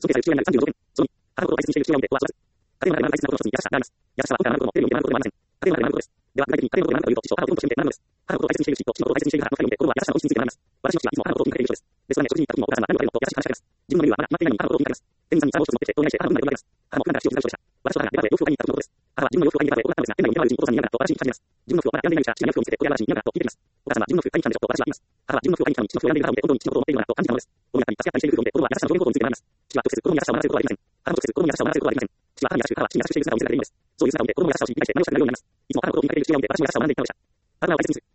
その経済中央になる36点。その2、母のことを大切にしている父親を見て子は育つ。家庭の中で何らの一つに優しさがあります。優しさは僕らが何事もテレビを見て学ぶことではありません。家庭の中で何事です。では、具体的に家庭のことで何というと、父と母を尊重してみて学ぶのです。母のことを大切にしている父と父のことを大切にしている母の二人を見て心は優しさの本質について学びます。私の父はいつも母のことを気にかけている人です。ですからね、食事に行った時もお母さんは何を食べるのと優しく話しかけます。自分のメニューはまだ決まっていないのに母のことを気にかけます。店員さんに皿を一つ持ってきて、お願いして母の分まで分けます。母も普段から口を塞ぐ人でした。私と母がデパートで洋服を買いに行った時のことです。母は自分の洋服を買いにデパートへ行ったのですが、店内を見て回るうちにお父さんに嫌だなと私に聞き始めます。自分の服をまだ選んでいないのにした父が洋服を見せて、これは私に嫌だなと聞いてきます。お母さんは自分の服買いに来たんでしょと私は言います。母は自分の服を買いに来たのに父の服を選んでいる母を見て本当に父のことを思っているのだなと感じたのです。子供に助け合ったりしている夫婦を見て、子供は優しさの表現ことについて学びます。父は直接子供に優しさを学ばせることはできません。母も直接子供に優しさを学ばせることはできません。父は母に優しく、母は父に優しくしている姿を見せられるのです。そういう姿を見て子供も優しさを知り理解して何をしたらよいのを学びます。いつも母のことを気にかけている父親を見て私も優しさを学んでいったのでした。母が大切にする。